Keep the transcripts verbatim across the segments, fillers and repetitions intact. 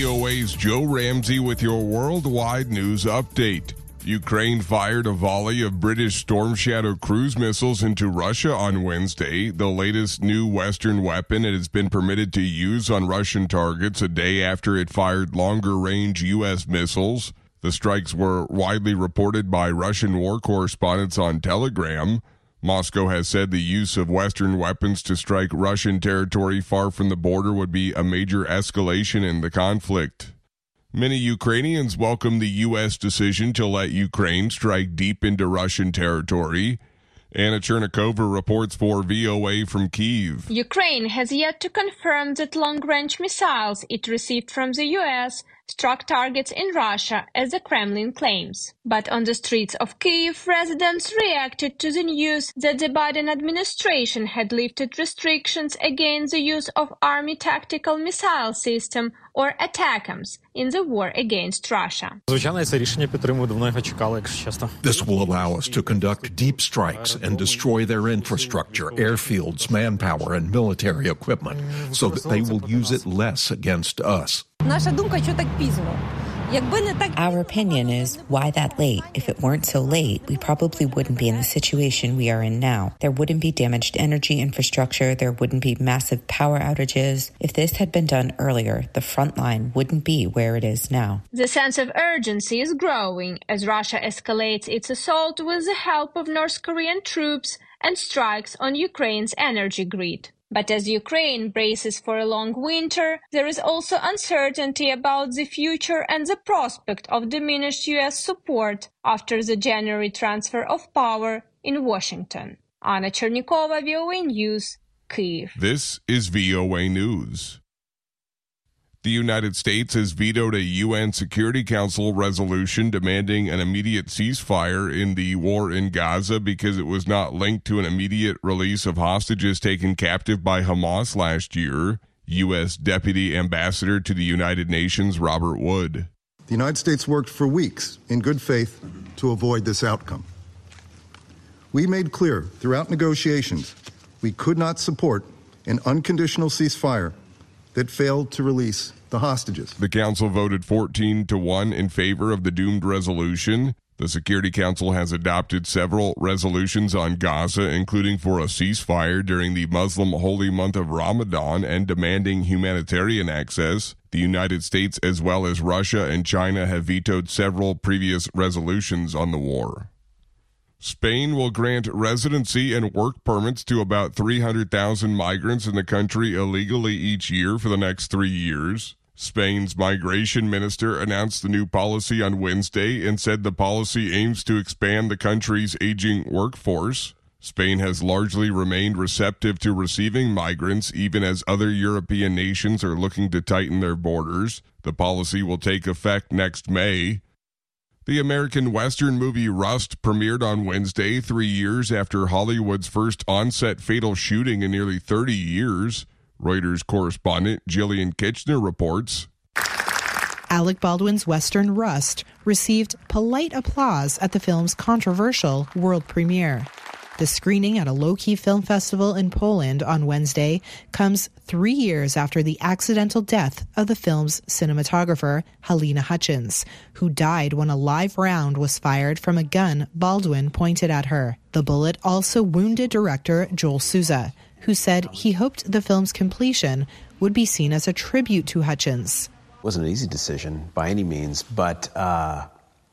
O A's Joe Ramsey with your worldwide news update. Ukraine fired a volley of British Storm Shadow cruise missiles into Russia on Wednesday, the latest new Western weapon it has been permitted to use on Russian targets a day after it fired longer-range U S missiles. The strikes were widely reported by Russian war correspondents on Telegram. Moscow has said the use of Western weapons to strike Russian territory far from the border would be a major escalation in the conflict. Many Ukrainians welcome the U S decision to let Ukraine strike deep into Russian territory. Anna Chernikova reports for V O A from Kyiv. Ukraine has yet to confirm that long-range missiles it received from the U S struck targets in Russia, as the Kremlin claims. But on the streets of Kyiv, residents reacted to the news that the Biden administration had lifted restrictions against the use of Army tactical missile system, or ATACMS, in the war against Russia. This will allow us to conduct deep strikes and destroy their infrastructure, airfields, manpower, and military equipment, so that they will use it less against us. Our opinion is, why that late? If it weren't so late, we probably wouldn't be in the situation we are in now. There wouldn't be damaged energy infrastructure. There wouldn't be massive power outages. If this had been done earlier, the front line wouldn't be where it is now. The sense of urgency is growing as Russia escalates its assault with the help of North Korean troops and strikes on Ukraine's energy grid. But as Ukraine braces for a long winter, there is also uncertainty about the future and the prospect of diminished U S support after the January transfer of power in Washington. Anna Chernikova, V O A News, Kyiv. This is V O A News. The United States has vetoed a U N Security Council resolution demanding an immediate ceasefire in the war in Gaza because it was not linked to an immediate release of hostages taken captive by Hamas last year. U S Deputy Ambassador to the United Nations Robert Wood. The United States worked for weeks in good faith to avoid this outcome. We made clear throughout negotiations we could not support an unconditional ceasefire that failed to release the hostages. The Council voted fourteen to one in favor of the doomed resolution. The Security Council has adopted several resolutions on Gaza, including for a ceasefire during the Muslim holy month of Ramadan and demanding humanitarian access. The United States, as well as Russia and China, have vetoed several previous resolutions on the war. Spain will grant residency and work permits to about three hundred thousand migrants in the country illegally each year for the next three years. Spain's migration minister announced the new policy on Wednesday and said the policy aims to expand the country's aging workforce. Spain has largely remained receptive to receiving migrants, even as other European nations are looking to tighten their borders. The policy will take effect next May. The American Western movie Rust premiered on Wednesday, three years after Hollywood's first on-set fatal shooting in nearly thirty years. Reuters correspondent Jillian Kitchener reports. Alec Baldwin's Western Rust received polite applause at the film's controversial world premiere. The screening at a low-key film festival in Poland on Wednesday comes three years after the accidental death of the film's cinematographer, Halyna Hutchins, who died when a live round was fired from a gun Baldwin pointed at her. The bullet also wounded director Joel Souza, who said he hoped the film's completion would be seen as a tribute to Hutchins. It wasn't an easy decision by any means, but uh,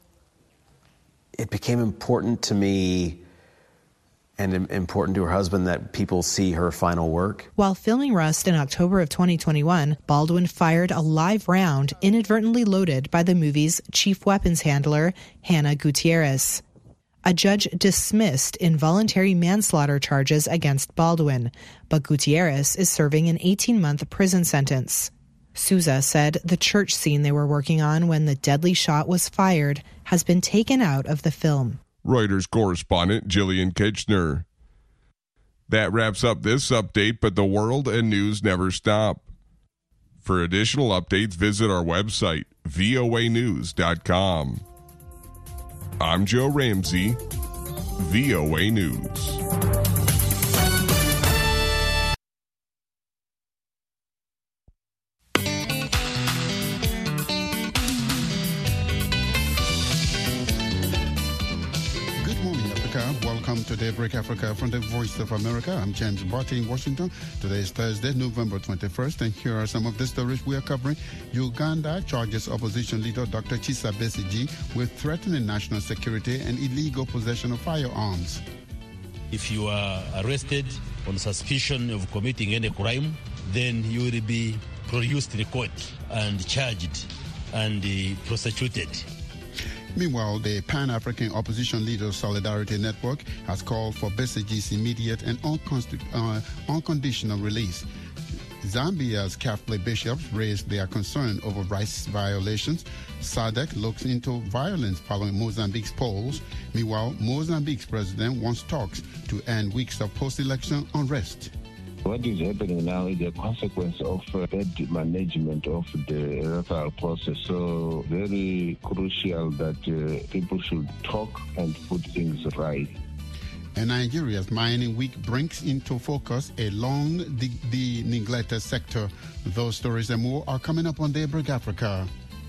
it became important to me and important to her husband that people see her final work. While filming Rust in October of twenty twenty-one, Baldwin fired a live round inadvertently loaded by the movie's chief weapons handler, Hannah Gutierrez. A judge dismissed involuntary manslaughter charges against Baldwin, but Gutierrez is serving an eighteen-month prison sentence. Souza said the church scene they were working on when the deadly shot was fired has been taken out of the film. Reuters correspondent Jillian Kitchener. That wraps up this update, but the world and news never stop. For additional updates, visit our website, V O A news dot com. I'm Joe Ramsey, V O A News. to Daybreak Africa from the Voice of America. I'm James Barty in Washington. Today is Thursday, November twenty-first, and here are some of the stories we are covering. Uganda charges opposition leader Doctor Kizza Besigye with threatening national security and illegal possession of firearms. If you are arrested on suspicion of committing any crime, then you will be produced to the court and charged and uh, prosecuted. Meanwhile, the Pan-African Opposition Leaders Solidarity Network has called for Besigye's immediate and unconsti- uh, unconditional release. Zambia's Catholic bishops raised their concern over rights violations. S A D C looks into violence following Mozambique's polls. Meanwhile, Mozambique's president wants talks to end weeks of post-election unrest. What is happening now is a consequence of uh, bad management of the electoral process. So very crucial that uh, people should talk and put things right. And Nigeria's mining week brings into focus a long the, the neglected sector. Those stories and more are coming up on Daybreak Africa.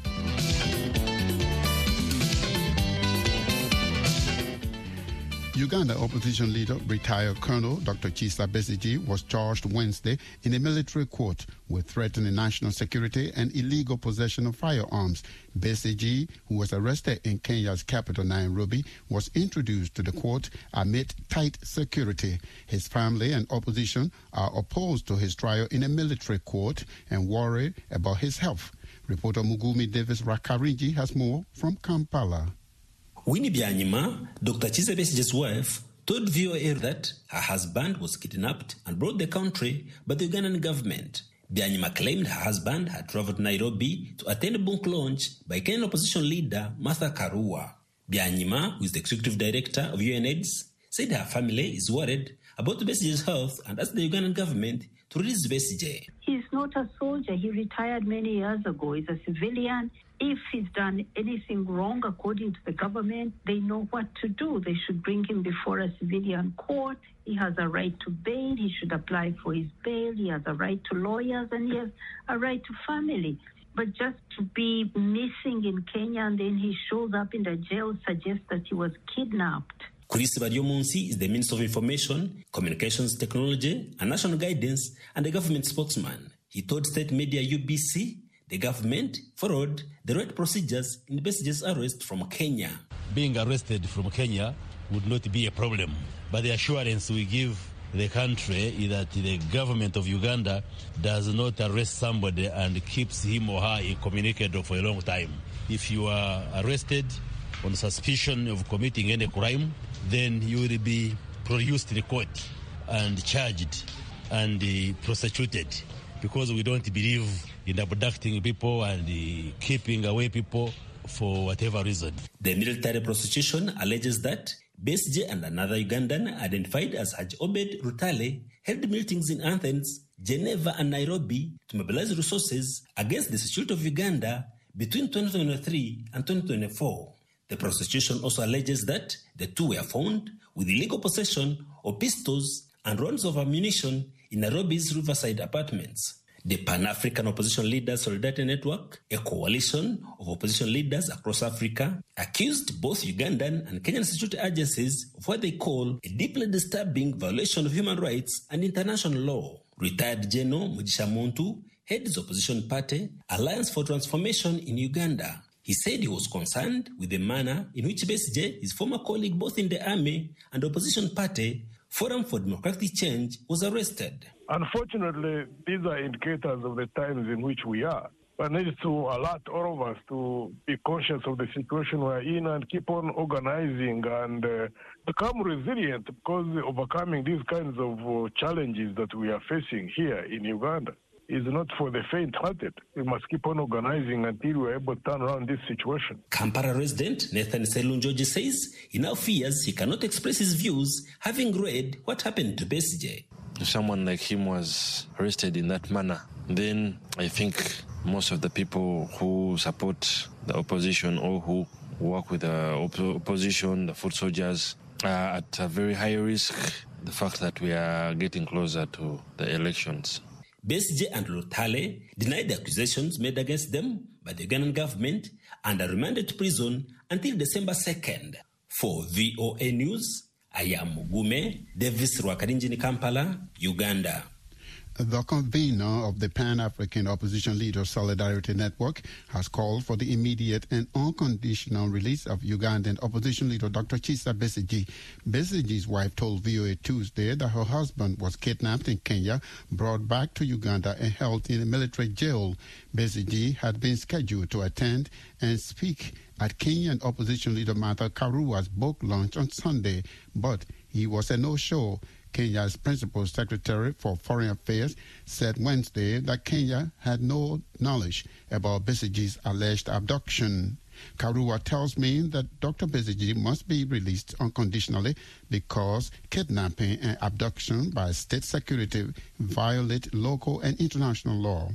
Uganda opposition leader, retired Colonel Doctor Kizza Besigye, was charged Wednesday in a military court with threatening national security and illegal possession of firearms. Besigye, who was arrested in Kenya's capital, Nairobi, was introduced to the court amid tight security. His family and opposition are opposed to his trial in a military court and worried about his health. Reporter Mugumi Davis Rakariji has more from Kampala. Winnie Byanyima, Doctor Kizza Besigye's wife, told V O A that her husband was kidnapped and brought to the country by the Ugandan government. Byanyima claimed her husband had traveled to Nairobi to attend a book launch by Kenyan opposition leader Martha Karua. Byanyima, who is the executive director of U N AIDS, said her family is worried about Besigye's health and asked the Ugandan government to release Besigye. He's not a soldier. He retired many years ago. He's a civilian. If he's done anything wrong, according to the government, they know what to do. They should bring him before a civilian court. He has a right to bail. He should apply for his bail. He has a right to lawyers, and he has a right to family. But just to be missing in Kenya and then he shows up in the jail suggests that he was kidnapped. Chris Baryomunsi is the Minister of Information, Communications Technology and National Guidance and the government spokesman. He told state media U B C the government followed the right procedures in Besigye's arrest from Kenya. Being arrested from Kenya would not be a problem, but the assurance we give the country is that the government of Uganda does not arrest somebody and keeps him or her incommunicado for a long time. If you are arrested on suspicion of committing any crime, then you will be produced to the court and charged and uh, prosecuted, because we don't believe in abducting people and uh, keeping away people for whatever reason. The military prosecution alleges that Besigye and another Ugandan identified as Haji Obed Rutale held meetings in Athens, Geneva and Nairobi to mobilize resources against the security of Uganda between twenty twenty-three and twenty twenty-four. The prosecution also alleges that the two were found with illegal possession of pistols and rounds of ammunition in Nairobi's Riverside apartments. The Pan-African Opposition Leaders Solidarity Network, a coalition of opposition leaders across Africa, accused both Ugandan and Kenyan security agencies of what they call a deeply disturbing violation of human rights and international law. Retired General Mugisha Muntu heads the opposition party Alliance for Transformation in Uganda. He said he was concerned with the manner in which Besigye, his former colleague both in the army and the opposition party, Forum for Democratic Change, was arrested. Unfortunately, these are indicators of the times in which we are. But needs to alert all of us to be conscious of the situation we're in and keep on organizing and uh, become resilient, because overcoming these kinds of uh, challenges that we are facing here in Uganda is not for the faint-hearted. We must keep on organizing until we're able to turn around this situation. Kampala resident Nathan Selunjoji says he now fears he cannot express his views, having read what happened to Besigye. If someone like him was arrested in that manner, then I think most of the people who support the opposition or who work with the op- opposition, the foot soldiers, are at a very high risk. The fact that we are getting closer to the elections. Besigye and Rutale denied the accusations made against them by the Ugandan government and are remanded to prison until December second. For V O A News, I am Mugume Davis Rwakarinjini, Kampala, Uganda. The convener of the Pan-African Opposition Leaders Solidarity Network has called for the immediate and unconditional release of Ugandan opposition leader Doctor Kizza Besigye. Besige's wife told V O A Tuesday that her husband was kidnapped in Kenya, brought back to Uganda and held in a military jail. Besigye had been scheduled to attend and speak at Kenyan opposition leader Martha Karua's book launch on Sunday, but he was a no-show. Kenya's principal secretary for foreign affairs said Wednesday that Kenya had no knowledge about Besigye's alleged abduction. Karua tells me that Doctor Besigye must be released unconditionally because kidnapping and abduction by state security violate local and international law.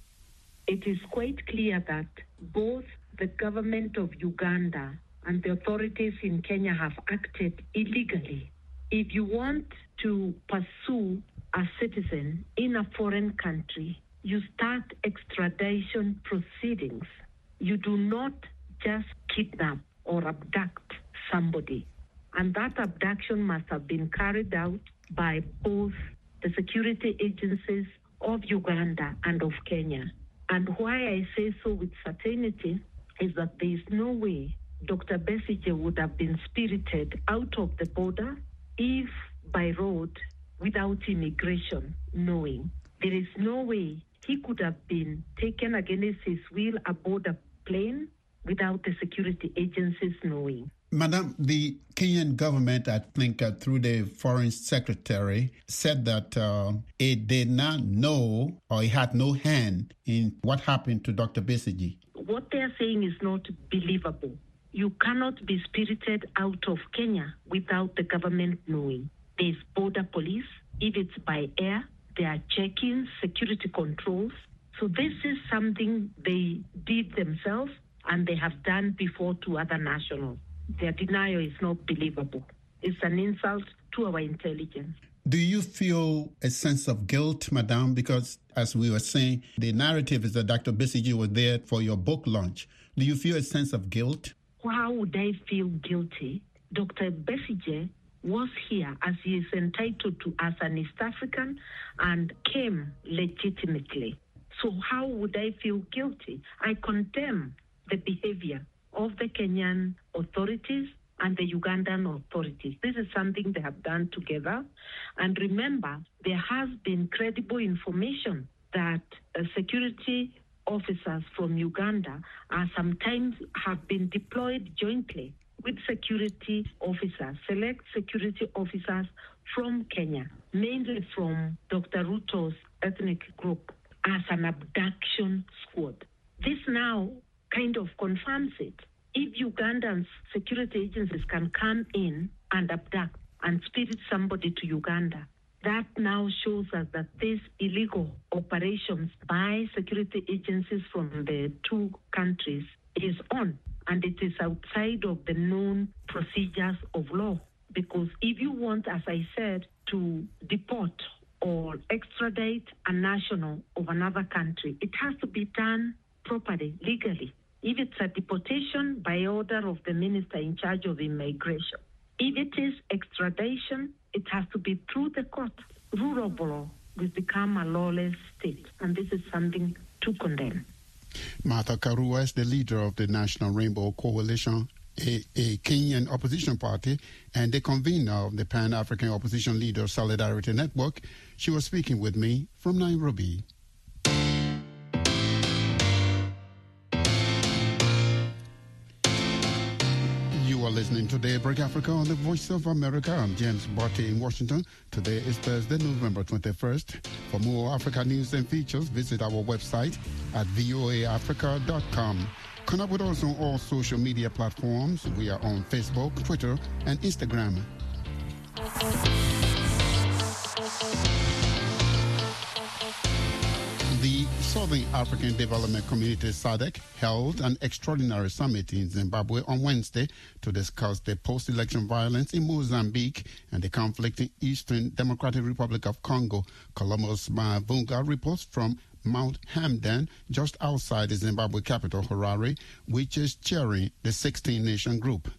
It is quite clear that both the government of Uganda and the authorities in Kenya have acted illegally. If you want to pursue a citizen in a foreign country, you start extradition proceedings. You do not just kidnap or abduct somebody. And that abduction must have been carried out by both the security agencies of Uganda and of Kenya. And why I say so with certainty is that there is no way Doctor Besigye would have been spirited out of the border if by road without immigration knowing. There is no way he could have been taken against his will aboard a plane without the security agencies knowing. Madam, the Kenyan government, I think uh, through the foreign secretary, said that uh, it did not know or it had no hand in what happened to Doctor Besigye. What they are saying is not believable. You cannot be spirited out of Kenya without the government knowing. There's border police. If it's by air, they are checking security controls. So this is something they did themselves and they have done before to other nationals. Their denial is not believable. It's an insult to our intelligence. Do you feel a sense of guilt, Madam? Because as we were saying, the narrative is that Doctor Besigye was there for your book launch. Do you feel a sense of guilt? How would I feel guilty? Doctor Besigye was here as he is entitled to as an East African and came legitimately. So how would I feel guilty? I condemn the behavior of the Kenyan authorities and the Ugandan authorities. This is something they have done together. And remember, there has been credible information that uh, security officers from Uganda are sometimes have been deployed jointly with security officers, select security officers from Kenya, mainly from Doctor Ruto's ethnic group, as an abduction squad. This now kind of confirms it. If Ugandan security agencies can come in and abduct and spirit somebody to Uganda, that now shows us that these illegal operations by security agencies from the two countries is on, and it is outside of the known procedures of law. Because if you want, as I said, to deport or extradite a national of another country, it has to be done properly, legally. If it's a deportation by order of the minister in charge of immigration. If it is extradition, it has to be through the court. Rule of law will become a lawless state, and this is something to condemn. Martha Karua is the leader of the National Rainbow Coalition, a, a Kenyan opposition party, and the convener of the Pan-African Opposition Leaders Solidarity Network. She was speaking with me from Nairobi. You are listening to Daybreak Africa on the Voice of America. I'm James Barty in Washington. Today is Thursday, November twenty-first. For more Africa news and features, visit our website at voa africa dot com. Connect with us on all social media platforms. We are on Facebook, Twitter, and Instagram. The Southern African Development Community S A D C held an extraordinary summit in Zimbabwe on Wednesday to discuss the post-election violence in Mozambique and the conflict in Eastern Democratic Republic of Congo. Columbus Mavunga reports from Mount Hamdan, just outside the Zimbabwe capital, Harare, which is chairing the sixteen-nation group.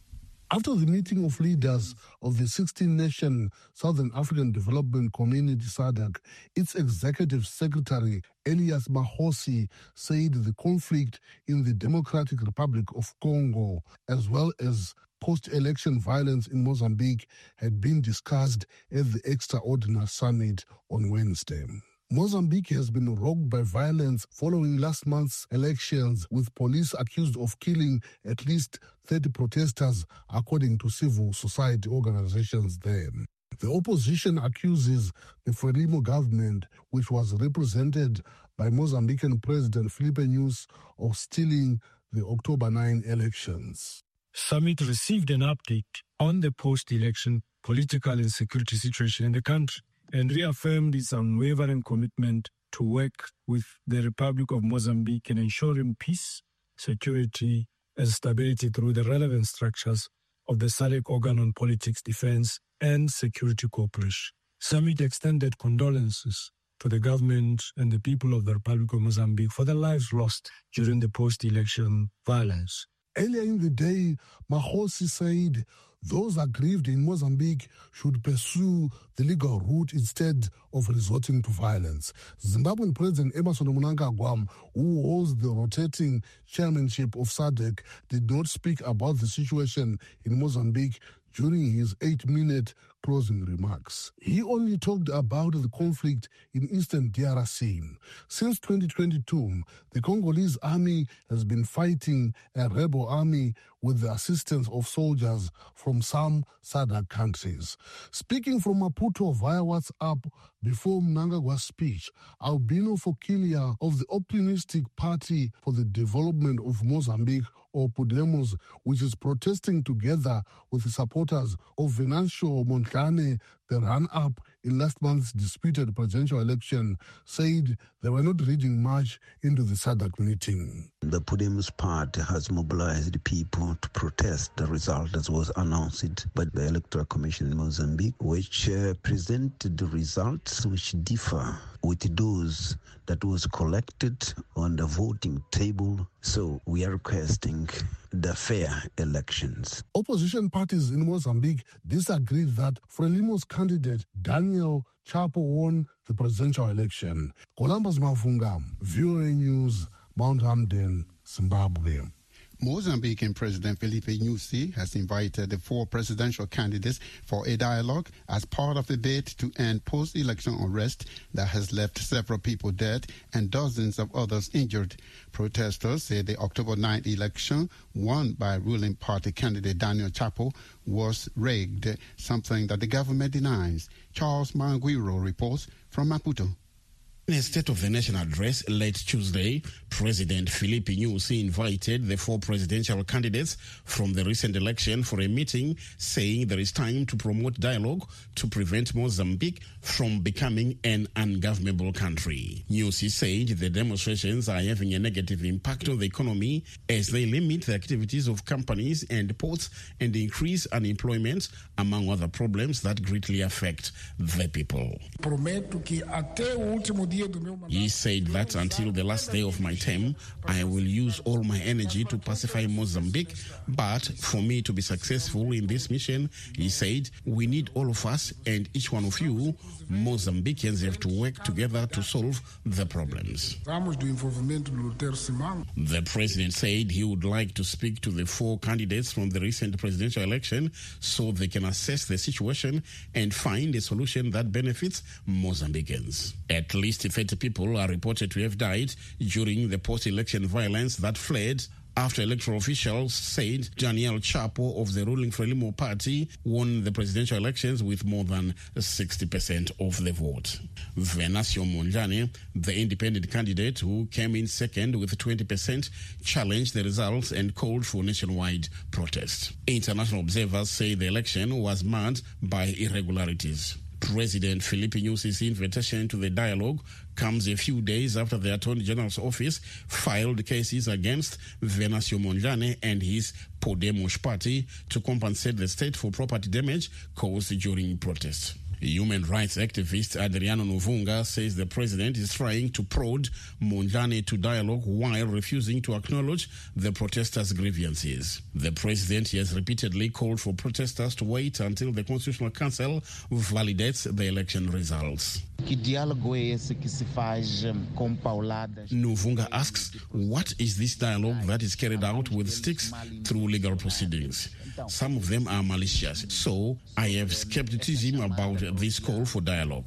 After the meeting of leaders of the sixteen-nation Southern African Development Community SADC, its executive secretary, Elias Mahosi, said the conflict in the Democratic Republic of Congo, as well as post-election violence in Mozambique, had been discussed at the Extraordinary Summit on Wednesday. Mozambique has been rocked by violence following last month's elections, with police accused of killing at least thirty protesters, according to civil society organizations there. The opposition accuses the Frelimo government, which was represented by Mozambican President Filipe Nyusi, of stealing the October ninth elections. Summit received an update on the post-election political and security situation in the country and reaffirmed its unwavering commitment to work with the Republic of Mozambique in ensuring peace, security, and stability through the relevant structures of the S A D C organ on politics, defense, and security cooperation. Summit extended condolences to the government and the people of the Republic of Mozambique for their lives lost during the post-election violence. Earlier in the day, Mahosi said those aggrieved in Mozambique should pursue the legal route instead of resorting to violence. Zimbabwean President Emmerson Mnangagwa, who holds the rotating chairmanship of S A D C, did not speak about the situation in Mozambique during his eight-minute closing remarks. He only talked about the conflict in eastern D R C. Since twenty twenty-two, the Congolese army has been fighting a rebel army with the assistance of soldiers from some S A D C countries. Speaking from Maputo via WhatsApp before Mnangagwa's speech, Albino Fokilia of the Optimistic Party for the Development of Mozambique, or Podemos, which is protesting together with the supporters of Venancio Mondlane, the run-up in last month's disputed presidential election, said they were not reading much into the S A D C meeting. The Podemos party has mobilized people to protest the result that was announced by the Electoral Commission in Mozambique, which uh, presented the results which differ with those that was collected on the voting table. So we are requesting the fair elections. Opposition parties in Mozambique disagreed that Frelimo's candidate Daniel Chapo won the presidential election. Columbus Mafunga, V O A News, Mount Hamden, Zimbabwe. Mozambican President Filipe Nyusi has invited the four presidential candidates for a dialogue as part of the bid to end post-election unrest that has left several people dead and dozens of others injured. Protesters say the October ninth election, won by ruling party candidate Daniel Chapo, was rigged, something that the government denies. Charles Manguiro reports from Maputo. In a State of the Nation address late Tuesday, President Filipe Nyusi invited the four presidential candidates from the recent election for a meeting, saying there is time to promote dialogue to prevent Mozambique from becoming an ungovernable country. Nyusi said the demonstrations are having a negative impact on the economy as they limit the activities of companies and ports and increase unemployment, among other problems that greatly affect the people. He said that until the last day of my term, I will use all my energy to pacify Mozambique. But for me to be successful in this mission, he said, we need all of us and each one of you, Mozambicans, have to work together to solve the problems. The president said he would like to speak to the four candidates from the recent presidential election so they can assess the situation and find a solution that benefits Mozambicans. At least thirty people are reported to have died during the post-election violence that fled after electoral officials said Daniel Chapo of the ruling Frelimo party won the presidential elections with more than sixty percent of the vote. Venancio Mondlane, the independent candidate who came in second with twenty percent, challenged the results and called for nationwide protest. International observers say the election was marred by irregularities. President Filipe Nyusi's invitation to the dialogue comes a few days after the Attorney General's office filed cases against Venancio Mondlane and his Podemos party to compensate the state for property damage caused during protests. Human rights activist Adriano Nuvunga says the president is trying to prod Mondlane to dialogue while refusing to acknowledge the protesters' grievances. The president has repeatedly called for protesters to wait until the Constitutional Council validates the election results. Nuvunga asks, what is this dialogue that is carried out with sticks through legal proceedings? Some of them are malicious, so I have skepticism about this call for dialogue.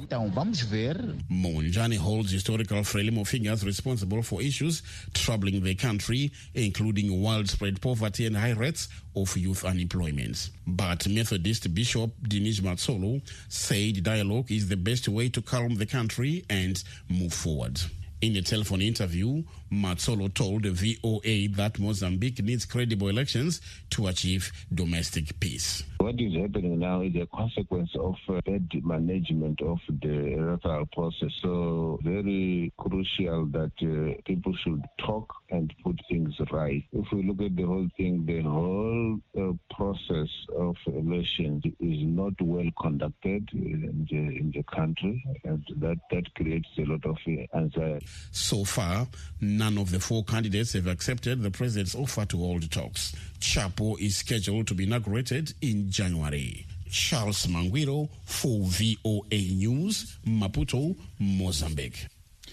Mondlane holds historical Frelimo figures responsible for issues troubling the country, including widespread poverty and high rates of youth unemployment. But Methodist Bishop Dinesh Matsolo said dialogue is the best way to calm the country and move forward. In a telephone interview, Matsolo told V O A that Mozambique needs credible elections to achieve domestic peace. What is happening now is a consequence of uh, bad management of the electoral process. So very crucial that uh, people should talk and put things right. If we look at the whole thing, the whole uh, process of elections is not well conducted in the, in the country, and that, that creates a lot of uh, anxiety. So far, none of the four candidates have accepted the president's offer to hold talks. Chapo is scheduled to be inaugurated in January. Charles Manguiro for V O A News, Maputo, Mozambique.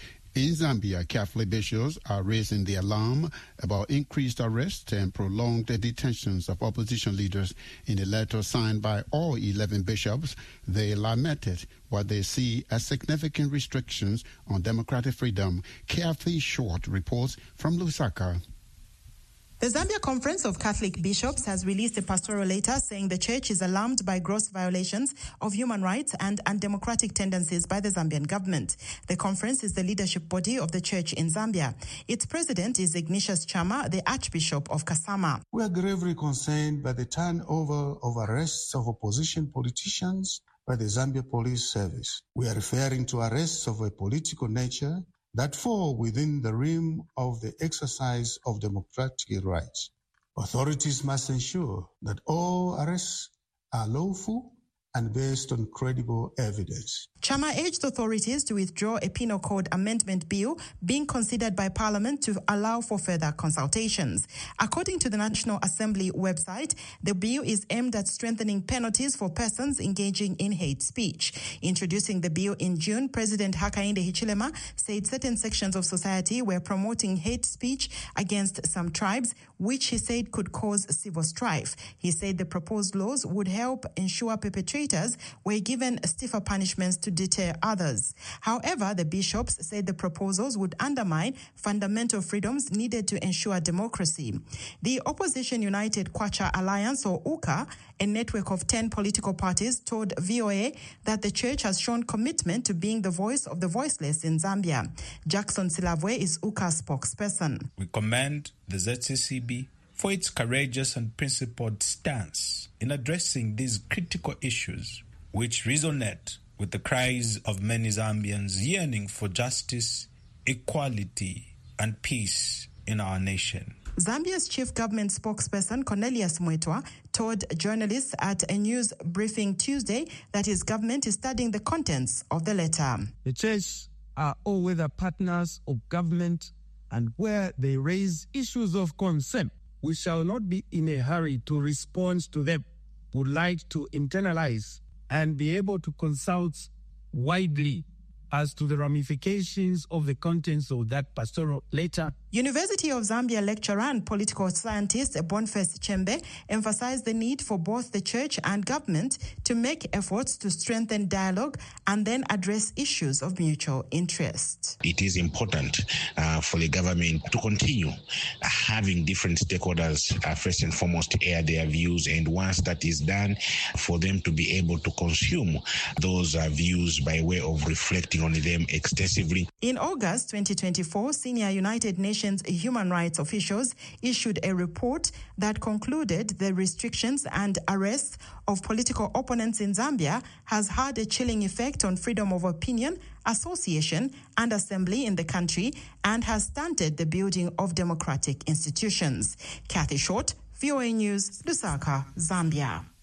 In Zambia, Catholic bishops are raising the alarm about increased arrests and prolonged detentions of opposition leaders. In a letter signed by all eleven bishops, they lamented what they see as significant restrictions on democratic freedom. Kathy Short reports from Lusaka. The Zambia Conference of Catholic Bishops has released a pastoral letter saying the church is alarmed by gross violations of human rights and undemocratic tendencies by the Zambian government. The conference is the leadership body of the church in Zambia. Its president is Ignatius Chama, the Archbishop of Kasama. We are gravely concerned by the turnover of arrests of opposition politicians by the Zambia Police Service. We are referring to arrests of a political nature that fall within the realm of the exercise of democratic rights. Authorities must ensure that all arrests are lawful and based on credible evidence. Chama urged authorities to withdraw a penal code amendment bill being considered by Parliament to allow for further consultations. According to the National Assembly website, the bill is aimed at strengthening penalties for persons engaging in hate speech. Introducing the bill in June, President Hakainde Hichilema said certain sections of society were promoting hate speech against some tribes, which he said could cause civil strife. He said the proposed laws would help ensure perpetrators were given stiffer punishments to deter others. However, the bishops said the proposals would undermine fundamental freedoms needed to ensure democracy. The Opposition United Kwacha Alliance, or U K A, a network of ten political parties, told V O A that the church has shown commitment to being the voice of the voiceless in Zambia. Jackson Silavwe is U K A spokesperson. We commend the Z C C B for its courageous and principled stance in addressing these critical issues, which resonate with the cries of many Zambians yearning for justice, equality, and peace in our nation. Zambia's chief government spokesperson, Cornelius Mwetwa, told journalists at a news briefing Tuesday that his government is studying the contents of the letter. The church are all-weather partners of government, and where they raise issues of concern, we shall not be in a hurry to respond to them. We would like to internalize and be able to consult widely as to the ramifications of the contents of that pastoral letter. University of Zambia lecturer and political scientist Boniface Chembe emphasized the need for both the church and government to make efforts to strengthen dialogue and then address issues of mutual interest. It is important uh, for the government to continue uh, having different stakeholders uh, first and foremost air their views, and once that is done, for them to be able to consume those uh, views by way of reflecting on them extensively. In August twenty twenty-four, senior United Nations human rights officials issued a report that concluded the restrictions and arrests of political opponents in Zambia has had a chilling effect on freedom of opinion, association, and assembly in the country and has stunted the building of democratic institutions. Kathy Short, V O A News, Lusaka, Zambia.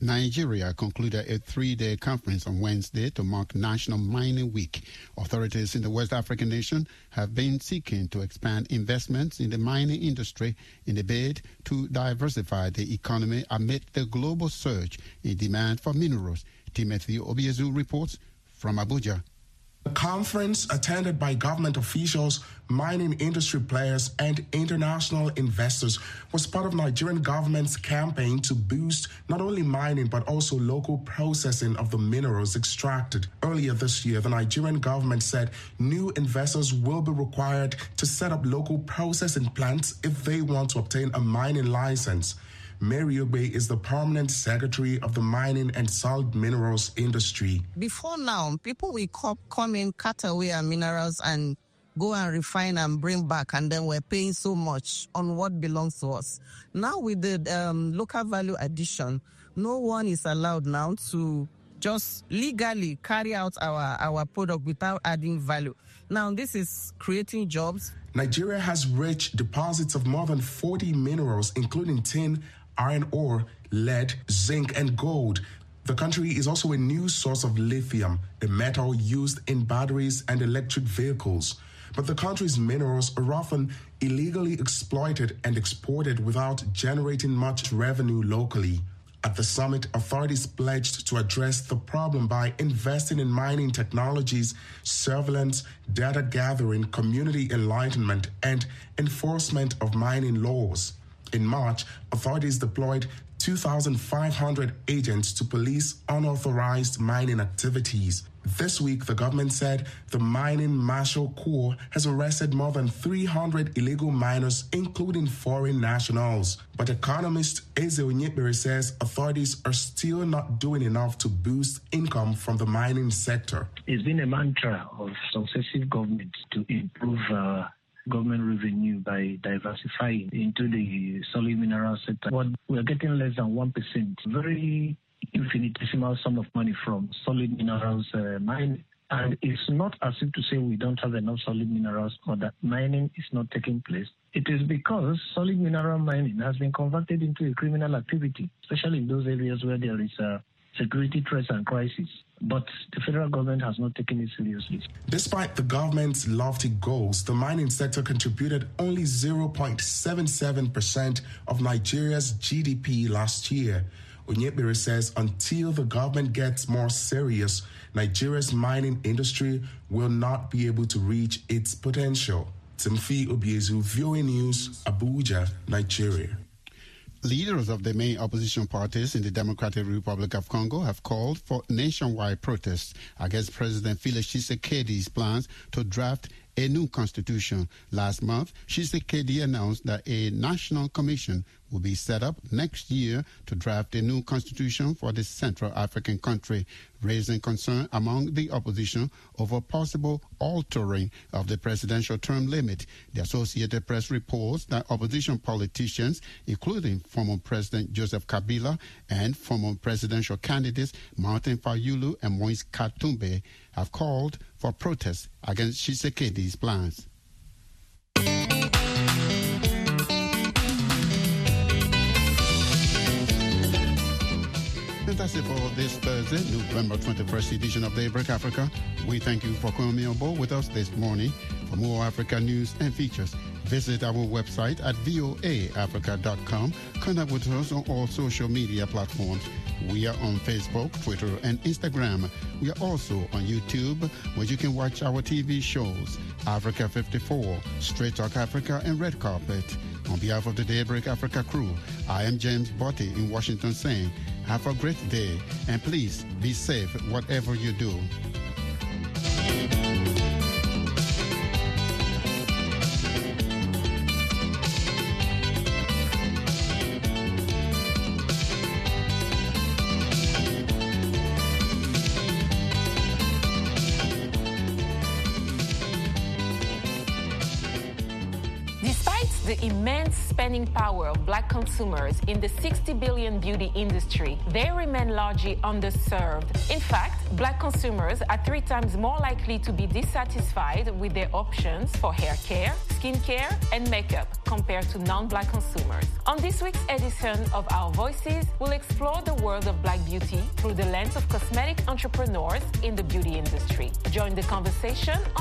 Nigeria concluded a three-day conference on Wednesday to mark National Mining Week. Authorities in the West African nation have been seeking to expand investments in the mining industry in a bid to diversify the economy amid the global surge in demand for minerals. Timothy Obiezu reports from Abuja. The conference, attended by government officials, mining industry players, and international investors, was part of Nigerian government's campaign to boost not only mining but also local processing of the minerals extracted. Earlier this year, the Nigerian government said new investors will be required to set up local processing plants if they want to obtain a mining license. Mary Ogbe is the permanent secretary of the mining and solid minerals industry. Before now, people will come, come in, cut away our minerals and go and refine and bring back, and then we're paying so much on what belongs to us. Now with the um, local value addition, no one is allowed now to just legally carry out our, our product without adding value. Now this is creating jobs. Nigeria has rich deposits of more than forty minerals, including tin, iron ore, lead, zinc, and gold. The country is also a new source of lithium, a metal used in batteries and electric vehicles. But the country's minerals are often illegally exploited and exported without generating much revenue locally. At the summit, authorities pledged to address the problem by investing in mining technologies, surveillance, data gathering, community enlightenment, and enforcement of mining laws. In March, authorities deployed two thousand five hundred agents to police unauthorized mining activities. This week, the government said the Mining Marshal Corps has arrested more than three hundred illegal miners, including foreign nationals. But economist Eze Onyekbere says authorities are still not doing enough to boost income from the mining sector. It's been a mantra of successive governments to improve uh, government revenue by diversifying into the solid mineral sector. But we're getting less than one percent, very infinitesimal sum of money from solid minerals uh, mining. And it's not as if to say we don't have enough solid minerals or that mining is not taking place. It is because solid mineral mining has been converted into a criminal activity, especially in those areas where there is a security threats and crisis. But the federal government has not taken it seriously. Despite the government's lofty goals, the mining sector contributed only zero point seven seven percent of Nigeria's G D P last year. Onyekbere says until the government gets more serious, Nigeria's mining industry will not be able to reach its potential. Timothy Obiezu, V O A News, Abuja, Nigeria. Leaders of the main opposition parties in the Democratic Republic of Congo have called for nationwide protests against President Felix Tshisekedi's plans to draft a new constitution. Last month, Tshisekedi announced that a national commission will be set up next year to draft a new constitution for the Central African country, raising concern among the opposition over possible altering of the presidential term limit. The Associated Press reports that opposition politicians, including former President Joseph Kabila and former presidential candidates Martin Fayulu and Moise Katumbi, have called for protests against Tshisekedi's plans. And that's it for this Thursday, November twenty-first edition of Daybreak Africa. We thank you for coming on board with us this morning. For more Africa news and features, visit our website at voa africa dot com. Connect with us on all social media platforms. We are on Facebook, Twitter, and Instagram. We are also on YouTube, where you can watch our T V shows, Africa fifty-four, Straight Talk Africa, and Red Carpet. On behalf of the Daybreak Africa crew, I am James Botti in Washington saying, have a great day, and please be safe whatever you do. Despite the immense spending power of Black consumers in the sixty billion beauty industry, they remain largely underserved. In fact, Black consumers are three times more likely to be dissatisfied with their options for hair care, skin care, and makeup compared to non-Black consumers. On this week's edition of Our Voices, we'll explore the world of Black beauty through the lens of cosmetic entrepreneurs in the beauty industry. Join the conversation on